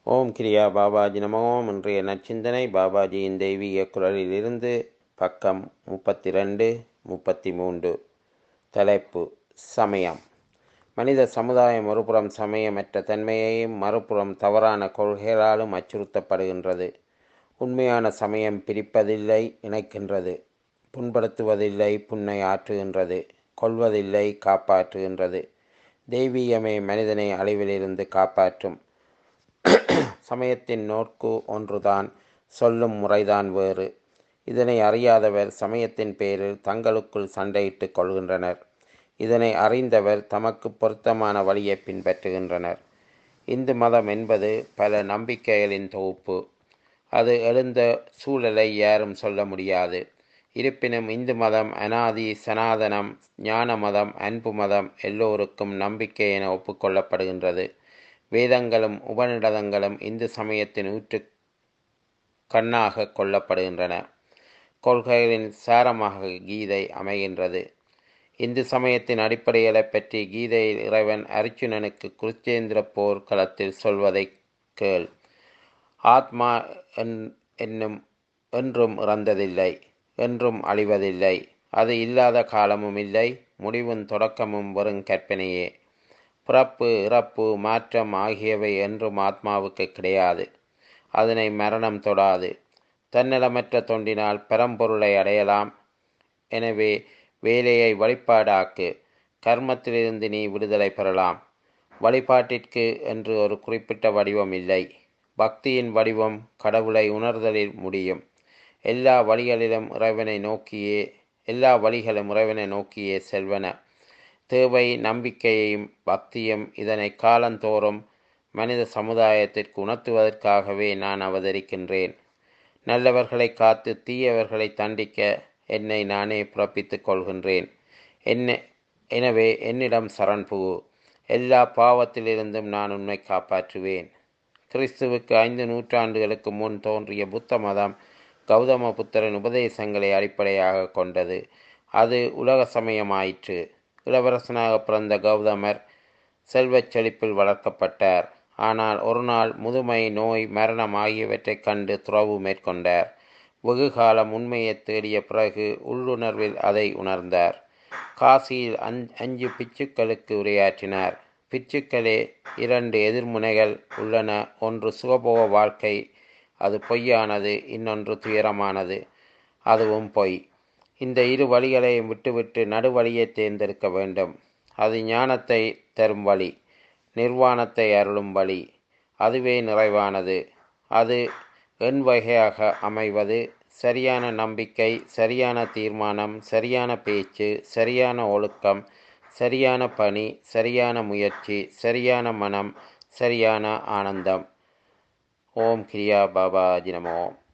ஓம் கிரியா பாபாஜி நமோ. இன்றைய நற்சிந்தனை பாபாஜியின் தெய்வீக குரலிலிருந்து பக்கம் 32 33. தலைப்பு: சமயம். மனித சமுதாயம் ஒருபுறம் சமயமற்ற தன்மையையும் மறுபுறம் தவறான கொள்கைகளாலும் அச்சுறுத்தப்படுகின்றது. உண்மையான சமயம் பிரிப்பதில்லை, இணைக்கின்றது. புண்படுத்துவதில்லை, புண்ணை ஆற்றுகின்றது. கொல்வதில்லை, காப்பாற்றுகின்றது. தெய்வீகமே மனிதனை அழிவிலிருந்து காப்பாற்றும். சமயத்தின் நோக்கு ஒன்றுதான், சொல்லும் முறைதான் வேறு. இதனை அறியாதவர் சமயத்தின் பேரில் தங்களுக்குள் சண்டையிட்டுக் கொள்கின்றனர். இதனை அறிந்தவர் தமக்கு பொருத்தமான வழியை பின்பற்றுகின்றனர். இந்து மதம் என்பது பல நம்பிக்கைகளின் தொகுப்பு. அது எழுந்த சூழலை யாரும் சொல்ல முடியாது. இருப்பினும் இந்து மதம் அனாதி, சனாதனம், ஞான மதம், அன்பு மதம், எல்லோருக்கும் நம்பிக்கை என ஒப்புக்கொள்ளப்படுகின்றது. வேதங்களும் உபநிடதங்களும் இந்து சமயத்தின் ஊற்று கண்ணாக கொள்ளப்படுகின்றன. கொள்கைகளின் சாரமாக கீதை அமைகின்றது. இந்து சமயத்தின் அடிப்படைகளை பற்றி கீதையில் இறைவன் அர்ஜுனனுக்கு குருச்சேந்திர போர் களத்தில் சொல்வதை கேள். ஆத்மா என்னும் என்றும் இறந்ததில்லை, என்றும் அழிவதில்லை. அது இல்லாத காலமும் இல்லை, முடிவும் தொடக்கமும் வெறும் கற்பனையே. பிறப்பு, இறப்பு, மாற்றம் ஆகியவை என்றும் ஆத்மாவுக்கு கிடையாது. அதனை மரணம் தொடாது. தன்னலமற்ற தொண்டினால் பரம்பொருளை அடையலாம். எனவே வேலையை வழிபாடாக்கு. கர்மத்திலிருந்து நீ விடுதலை பெறலாம். வழிபாட்டிற்கு என்று ஒரு குறிப்பிட்ட வடிவம் இல்லை. பக்தியின் வடிவம் கடவுளை உணர்தலில் முடியும். எல்லா வழிகளும் இறைவனை நோக்கியே செல்வன. தேவை நம்பிக்கையையும் பக்தியும். இதனை காலந்தோறும் மனித சமுதாயத்திற்கு உணர்த்துவதற்காகவே நான் அவதரிக்கின்றேன். நல்லவர்களை காத்து தீயவர்களை தண்டிக்க என்னை நானே பிறப்பித்துக் கொள்கின்றேன். எனவே என்னிடம் சரண் புகு. எல்லா பாவத்திலிருந்தும் நான் உன்னை காப்பாற்றுவேன். கிறிஸ்துவுக்கு 5 நூற்றாண்டுகளுக்கு முன் தோன்றிய புத்த மதம் கௌதம புத்தரின் உபதேசங்களை அடிப்படையாக கொண்டது. அது உலக சமயமாயிற்று. இளவரசனாக பிறந்த கௌதமர் செல்வச் செழிப்பில் வளர்க்கப்பட்டார். ஆனால் ஒரு நாள் முதுமை, நோய், மரணம் ஆகியவற்றைக் கண்டு துறவு மேற்கொண்டார். வெகு காலம் உண்மையை தேடிய பிறகு உள்ளுணர்வில் அதை உணர்ந்தார். காசியில் 5 பிட்சுக்களுக்கு உரையாற்றினார். பிட்சுக்களே, 2 எதிர்முனைகள் உள்ளன. ஒன்று சுகபோக வாழ்க்கை, அது பொய்யானது. இன்னொன்று துயரமானது, அதுவும் பொய். இந்த 2 வழிகளையும் விட்டுவிட்டு நடுவழியை தேர்ந்தெடுக்க வேண்டும். அது ஞானத்தை தரும் வழி, நிர்வாணத்தை அருளும் வழி. அதுவே நிறைவானது. அது வகையாக அமைவது: சரியான நம்பிக்கை, சரியான தீர்மானம், சரியான பேச்சு, சரியான ஒழுக்கம், சரியான பணி, சரியான முயற்சி, சரியான மனம், சரியான ஆனந்தம். ஓம் கிரியா பாபாஜி நமோ.